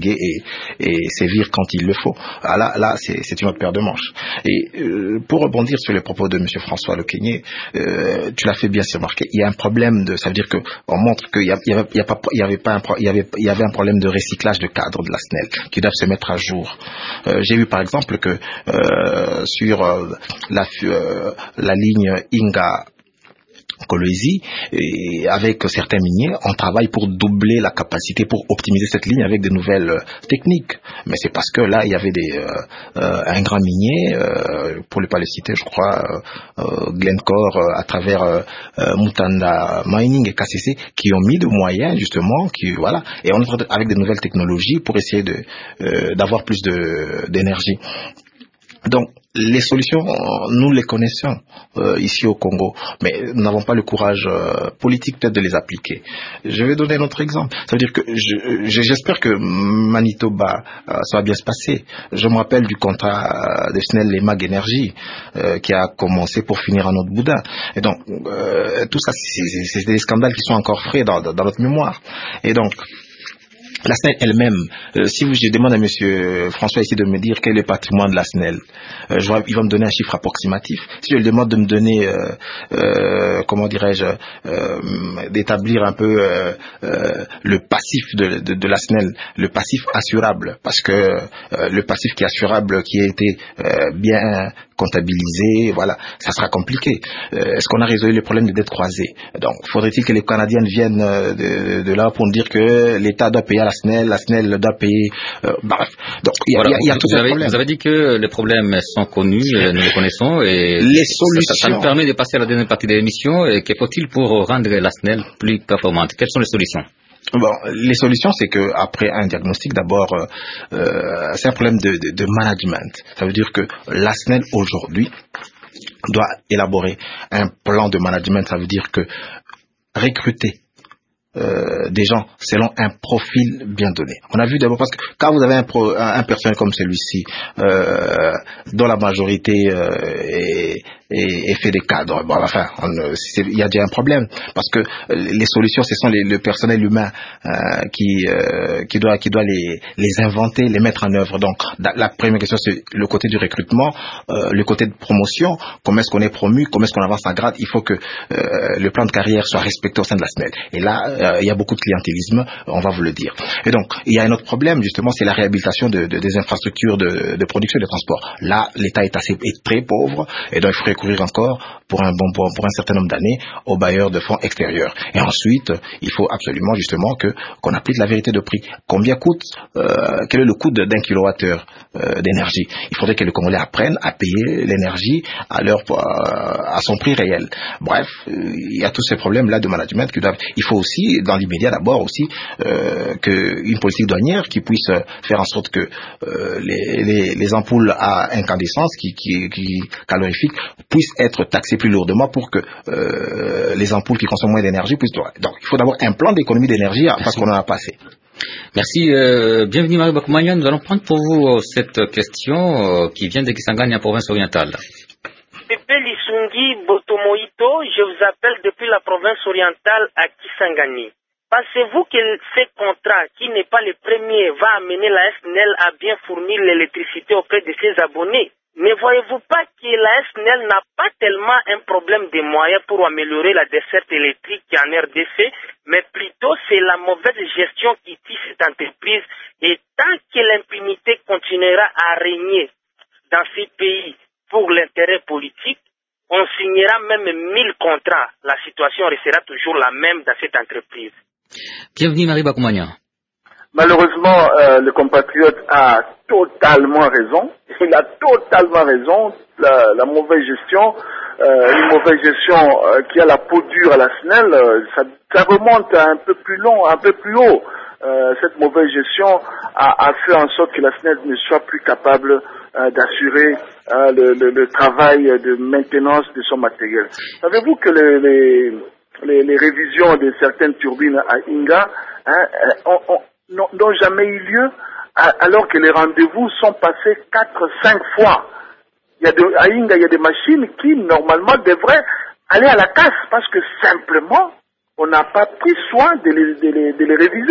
Speaker 4: et sévir quand il le faut. Ah, là, là c'est, c'est une autre paire de manches. Et euh, pour rebondir sur les propos de M. François Lequigné, euh, tu l'as fait bien remarquer, il y a un problème de, ça veut dire que on montre qu'il y, a, il y, avait, il y, a pas, il y avait pas un, il y avait, il y avait un problème de recyclage de cadres de la S N E L qui doivent se mettre à jour. Euh, j'ai vu par exemple que euh, sur euh, la, euh, la ligne Inga Kolwezi, et avec certains miniers, on travaille pour doubler la capacité, pour optimiser cette ligne avec de nouvelles euh, techniques. Mais c'est parce que là, il y avait des, euh, euh, un grand minier, euh, pour ne pas les citer, je crois, euh, euh, Glencore, euh, à travers euh, euh, Mutanda Mining et K C C, qui ont mis de moyens, justement, qui, voilà, et on est avec de nouvelles technologies pour essayer de, euh, d'avoir plus de, d'énergie. Donc, les solutions, nous les connaissons euh, ici au Congo, mais nous n'avons pas le courage euh, politique peut-être de les appliquer. Je vais donner un autre exemple. Ça veut dire que je, je, j'espère que Manitoba, euh, ça va bien se passer. Je me rappelle du contrat de S N E L et Mag Energy euh, qui a commencé pour finir en autre boudin. Et donc, euh, tout ça, c'est, c'est, c'est des scandales qui sont encore frais dans, dans notre mémoire. Et donc, la S N E L elle-même, euh, si vous, je demande à monsieur François ici de me dire quel est le patrimoine de la S N E L, euh, je vois, il va me donner un chiffre approximatif. Si je lui demande de me donner, euh, euh, comment dirais-je, euh, d'établir un peu euh, euh, le passif de, de, de la S N E L, le passif assurable, parce que euh, le passif qui est assurable, qui a été euh, bien comptabilisé, voilà, ça sera compliqué. Euh, est-ce qu'on a résolu le problème de dette croisée? Donc, faudrait-il que les Canadiens viennent de, de là pour nous dire que l'État doit payer à la S N E L, la S N E L doit payer, euh, bref. Donc, il y a, voilà, y a, y a tout ce problème.
Speaker 1: Vous avez dit que les problèmes sont connus, nous les connaissons, et
Speaker 4: les solutions.
Speaker 1: Ça, ça nous permet de passer à la deuxième partie de l'émission. Et que faut-il pour rendre la S N E L plus performante? Quelles sont les solutions?
Speaker 4: Bon, les solutions, c'est que après un diagnostic, d'abord, euh, c'est un problème de, de, de management. Ça veut dire que la S N E L aujourd'hui doit élaborer un plan de management. Ça veut dire que recruter Euh, des gens selon un profil bien donné. On a vu d'abord, parce que quand vous avez un, pro, un, un personnel comme celui-ci, euh, dont la majorité euh, est, est, est fait des cadres, bon, enfin, il y a déjà un problème, parce que les solutions, ce sont les, le personnel humain euh, qui, euh, qui doit, qui doit les, les inventer, les mettre en œuvre. Donc, la première question, c'est le côté du recrutement, euh, le côté de promotion, comment est-ce qu'on est promu, comment est-ce qu'on avance en grade. Il faut que euh, le plan de carrière soit respecté au sein de la S N E L. Et là, euh, il y a beaucoup de clientélisme, on va vous le dire. Et donc, il y a un autre problème, justement, c'est la réhabilitation de, de, des infrastructures de, de production et de transport. Là, l'État est, assez, est très pauvre, et donc il faut recourir encore, pour un, bon, pour un certain nombre d'années, aux bailleurs de fonds extérieurs. Et ensuite, il faut absolument, justement, que, qu'on applique la vérité de prix. Combien coûte, euh, quel est le coût de, d'un kilowattheure euh, d'énergie? Il faudrait que les Congolais apprennent à payer l'énergie à, leur, euh, à son prix réel. Bref, euh, il y a tous ces problèmes-là de management qui doivent... Il faut aussi, dans l'immédiat d'abord aussi, euh, qu'une politique douanière qui puisse faire en sorte que euh, les, les, les ampoules à incandescence qui, qui, qui calorifiques puissent être taxées plus lourdement pour que euh, les ampoules qui consomment moins d'énergie puissent... Donc il faut d'abord un plan d'économie d'énergie parce qu'on en a pas assez.
Speaker 1: Merci. Euh, bienvenue Marie Bakoumania. Nous allons prendre pour vous cette question euh, qui vient de Kisangani en province orientale.
Speaker 10: Pepe Lisungi Botomoito, je vous appelle depuis la province orientale à Kisangani. Pensez-vous que ce contrat, qui n'est pas le premier, va amener la S N E L à bien fournir l'électricité auprès de ses abonnés? Ne voyez-vous pas que la S N E L n'a pas tellement un problème de moyens pour améliorer la desserte électrique en R D C, mais plutôt c'est la mauvaise gestion qui tue cette entreprise, et tant que l'impunité continuera à régner dans ces pays pour l'intérêt politique, on signera même mille contrats. La situation restera toujours la même dans cette entreprise.
Speaker 1: Bienvenue Marie Bakoumania.
Speaker 7: Malheureusement, euh, le compatriote a totalement raison. Il a totalement raison. La, la mauvaise gestion, euh, une mauvaise gestion euh, qui a la peau dure à la S N E L, euh, ça, ça remonte à un peu plus long, un peu plus haut. Euh, cette mauvaise gestion a, a fait en sorte que la S N E L ne soit plus capable euh, d'assurer euh, le, le, le travail de maintenance de son matériel. Savez-vous que les, les, les, les révisions de certaines turbines à Inga hein, ont, ont, n'ont jamais eu lieu alors que les rendez-vous sont passés quatre, cinq fois. Il y a de, à Inga, il y a des machines qui normalement devraient aller à la casse parce que simplement on n'a pas pris soin de les, de les, de les réviser.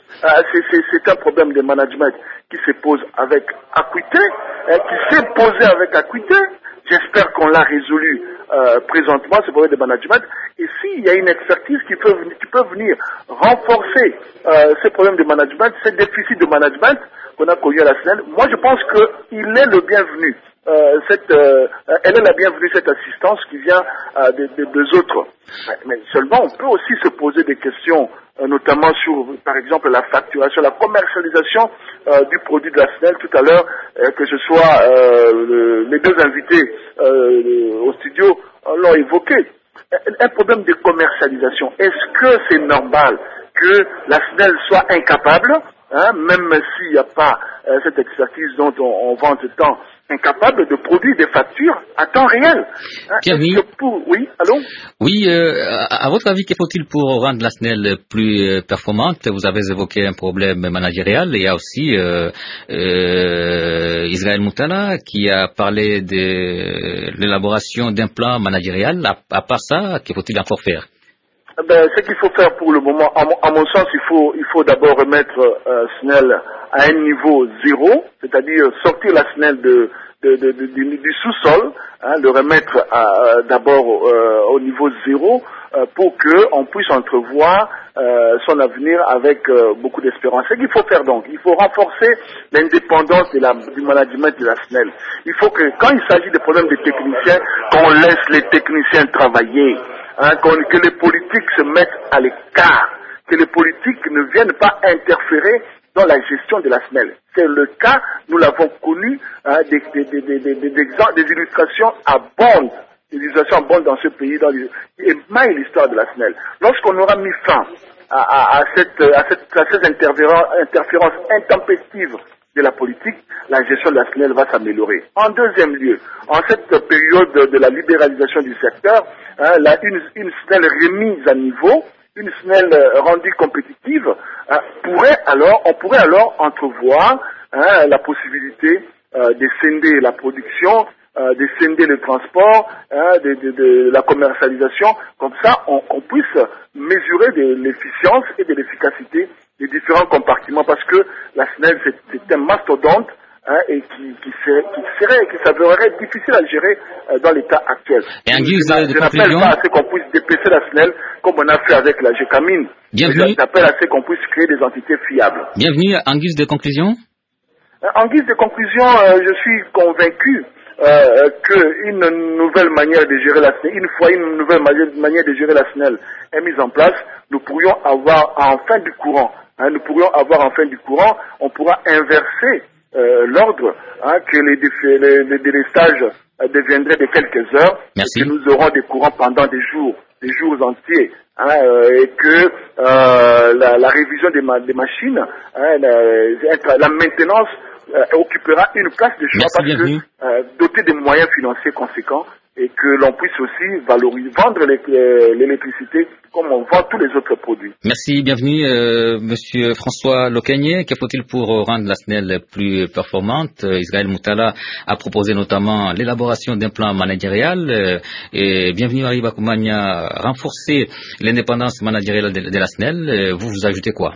Speaker 7: Euh, c'est, c'est, c'est un problème de management qui se pose avec acuité, euh, qui s'est posé avec acuité. J'espère qu'on l'a résolu euh, présentement, ce problème de management. Et s'il y a une expertise qui peut, qui peut venir renforcer euh, ces problèmes de management, ces déficits de management qu'on a connus à la S N E L, moi je pense qu'il est le bienvenu. Euh, cette, euh, elle est la bienvenue, cette assistance qui vient euh, des, des, des autres. Mais seulement, on peut aussi se poser des questions, euh, notamment sur, par exemple, la facturation, la commercialisation euh, du produit de la S N E L. Tout à l'heure, euh, que ce soit euh, le, les deux invités euh, au studio euh, l'ont évoqué. Un problème de commercialisation. Est-ce que c'est normal que la S N E L soit incapable, hein, même s'il n'y a pas euh, cette expertise dont on, on vante tant, incapable de produire des factures à temps réel. Hein,
Speaker 1: Bienvenue.
Speaker 7: Pour... Oui, allô?
Speaker 1: Oui, euh, à votre avis, que faut-il pour rendre la S N E L plus performante? Vous avez évoqué un problème managérial. Il y a aussi euh, euh, Israël Moutala qui a parlé de l'élaboration d'un plan managérial. À, à part ça, que faut-il encore faire?
Speaker 7: Ben, ce qu'il faut faire pour le moment, à mon, à mon sens, il faut, il faut d'abord remettre euh, S N E L à un niveau zéro, c'est-à-dire sortir la S N E L de, de, de, de, du, du sous-sol, hein, le remettre à, d'abord euh, au niveau zéro euh, pour qu'on puisse entrevoir euh, son avenir avec euh, beaucoup d'espérance. Ce qu'il faut faire donc, il faut renforcer l'indépendance de la, du management de la S N E L. Il faut que, quand il s'agit de problèmes de techniciens, qu'on laisse les techniciens travailler. Hein, que les politiques se mettent à l'écart, que les politiques ne viennent pas interférer dans la gestion de la S N E L. C'est le cas, nous l'avons connu, hein, des, des, des, des, des, des, des illustrations abondent, des illustrations abondent dans ce pays, dans les, et maille l'histoire de la S N E L. Lorsqu'on aura mis fin à, à, à, cette, à, cette, à ces interférences intempestives de la politique, la gestion de la S N E L va s'améliorer. En deuxième lieu, en cette période de, de la libéralisation du secteur, hein, là, une, une S N E L remise à niveau, une S N E L rendue compétitive, hein, pourrait alors, on pourrait alors entrevoir hein, la possibilité euh, de scinder la production, euh, de scinder le transport, hein, de, de, de la commercialisation, comme ça on, on puisse mesurer de l'efficience et de l'efficacité des différents compartiments, parce que la S N E L c'est, c'est un mastodonte hein, et qui, qui, serait, qui serait, qui s'avérerait difficile à gérer euh, dans l'état actuel.
Speaker 1: Et en guise
Speaker 7: je,
Speaker 1: de
Speaker 7: je
Speaker 1: conclusion,
Speaker 7: n'appelle pas à ce qu'on puisse dépêcher la S N E L comme on a fait avec la Gécamine.
Speaker 1: Bienvenue.
Speaker 7: J'appelle à ce qu'on puisse créer des entités fiables.
Speaker 1: Bienvenue. En guise de conclusion.
Speaker 7: En guise de conclusion, euh, je suis convaincu euh, qu'une nouvelle manière de gérer la S N E L, une fois une nouvelle manière de gérer la S N E L est mise en place, nous pourrions avoir en fin du courant, hein, nous pourrions avoir en fin du courant, on pourra inverser euh, l'ordre, hein, que les, déf- les, les délestages euh, deviendraient de quelques heures,
Speaker 1: Merci.
Speaker 7: et que nous aurons des courants pendant des jours, des jours entiers. Hein, euh, et que euh, la, la révision des, ma- des machines, hein, la, la maintenance euh, occupera une place de choix.
Speaker 1: Merci,
Speaker 7: parce
Speaker 1: bienvenue.
Speaker 7: que euh, doté de moyens financiers conséquents et que l'on puisse aussi valoriser, vendre les- euh, l'électricité comme on vend tous les autres produits.
Speaker 1: Merci, bienvenue, euh, Monsieur François Loquegné. Que faut-il pour rendre la S N E L plus performante? Euh, Israël Moutala a proposé notamment l'élaboration d'un plan managérial. Euh, et bienvenue, Ariba Koumania, renforcer l'indépendance managériale de, de la S N E L. Euh, vous vous ajoutez quoi?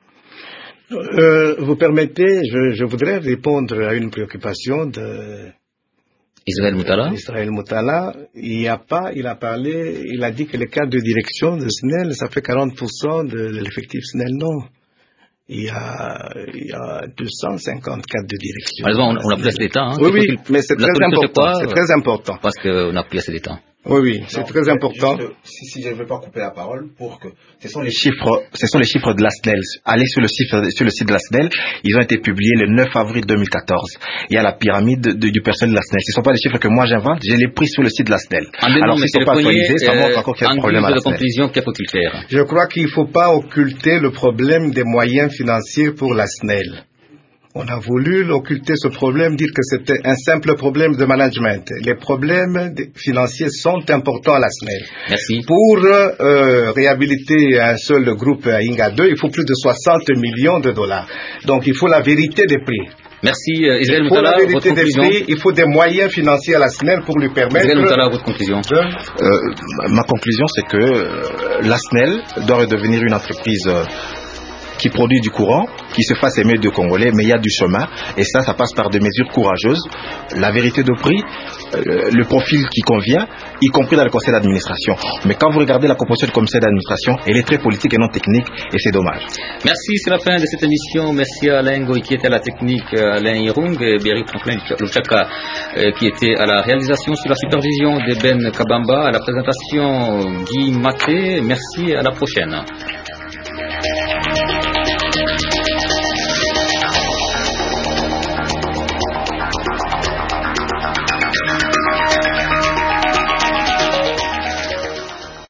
Speaker 4: Euh, vous permettez, je, je voudrais répondre à une préoccupation de
Speaker 1: Israël Moutala.
Speaker 4: Israël Moutala. Il n'y a pas, il a parlé, il a dit que le cadre de direction de S N E L, ça fait quarante pour cent de, de l'effectif S N E L. Non. Il y a, il y a deux cent cinquante cadres de direction.
Speaker 1: Par exemple, on n'a plus assez d'état. Hein.
Speaker 4: Oui, oui, mais c'est très important. C'est très important.
Speaker 1: Parce qu'on n'a plus assez d'état.
Speaker 4: Oui, oui, c'est non, très important.
Speaker 11: Juste, si, si je ne veux pas couper la parole, pour que ce sont les chiffres, ce sont les chiffres de la S N E L. Allez sur le site, sur le site de la S N E L, ils ont été publiés le neuf avril deux mille quatorze. Il y a la pyramide de, du personnel de la S N E L. Ce ne sont pas des chiffres que moi j'invente, je les ai pris sur le site de la S N E L.
Speaker 1: En
Speaker 11: Alors, s'ils ne sont pas actualisés, ça montre
Speaker 1: euh,
Speaker 11: encore qu'il y a un problème à la S N E L.
Speaker 1: Conclusion, que faut-il faire?
Speaker 4: Je crois qu'il ne faut pas occulter le problème des moyens financiers pour la S N E L. On a voulu occulter ce problème, dire que c'était un simple problème de management. Les problèmes financiers sont importants à la S N E L.
Speaker 1: Merci.
Speaker 4: Pour euh, réhabiliter un seul groupe à Inga deux, il faut plus de soixante millions de dollars. Donc il faut la vérité des prix.
Speaker 1: Merci, euh, Israël
Speaker 4: Il faut
Speaker 1: Moutala,
Speaker 4: la vérité
Speaker 1: votre
Speaker 4: des
Speaker 1: conclusion.
Speaker 4: prix, il faut des moyens financiers à la S N E L pour lui permettre...
Speaker 1: Israël Moutala, votre conclusion.
Speaker 4: De...
Speaker 11: Euh, ma conclusion, c'est que euh, la S N E L doit redevenir une entreprise... Euh, qui produit du courant, qui se fasse aimer de Congolais, mais il y a du chemin, et ça, ça passe par des mesures courageuses, la vérité de prix, euh, le profil qui convient, y compris dans le conseil d'administration. Mais quand vous regardez la composition du conseil d'administration, elle est très politique et non technique, et c'est dommage.
Speaker 1: Merci, c'est la fin de cette émission. Merci à Alain Goy qui était à la technique, Alain Irung, et Berry Franklin Luchaka qui était à la réalisation sous la supervision de Ben Kabamba, à la présentation Guy Maté. Merci, à la prochaine.